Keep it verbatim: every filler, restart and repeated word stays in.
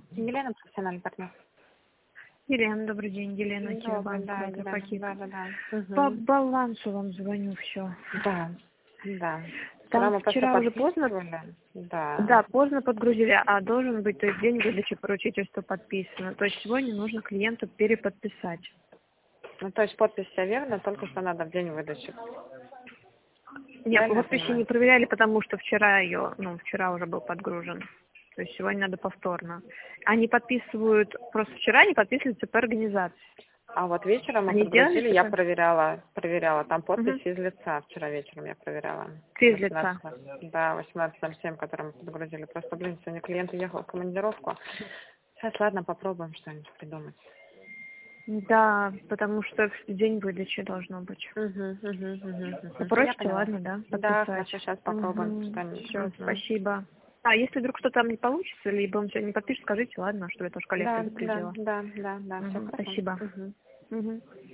Елена, профессиональный партнер. Елена, добрый день. Елена, Добрый, Киробанк, да, Мэтр Елена, Пакит. да, да, да. По Мгм. балансу вам звоню все. Да, да. Вчера Там мы просто вчера уже поздно, подписывали. Да. да, поздно подгрузили, а должен быть, то есть день выдачи поручительства подписано. То есть сегодня нужно клиенту переподписать. Ну, то есть подпись вся верно, только что надо в день выдачи. Нет, Правильно я подписи понимаю? не проверяли, потому что вчера ее, ну, вчера уже был подгружен. То есть сегодня надо повторно. Они подписывают, просто вчера они подписываются по организации. А вот вечером мы Они сделали подгрузили, я что-то? проверяла, проверяла. Там подпись Угу. из лица. Вчера вечером я проверяла. Без лица. восемнадцать, да, восемнадцать ноль семь, который мы подгрузили. Просто, блин, сегодня клиент уехал в командировку. Сейчас, ладно, попробуем что-нибудь придумать. Да, потому что в день выдачи должно быть. Угу, угу, угу, угу. Я Попросите, поняла. ладно, да, Да, подписать. хорошо, сейчас попробуем Угу. что-нибудь. Все, Мгм. спасибо. А если вдруг что-то там не получится, либо он сегодня не подпишет, скажите, ладно, чтобы я тоже коллег Да, да, предупредила. да, да, да, все Угу. хорошо. Спасибо. Угу. Угу.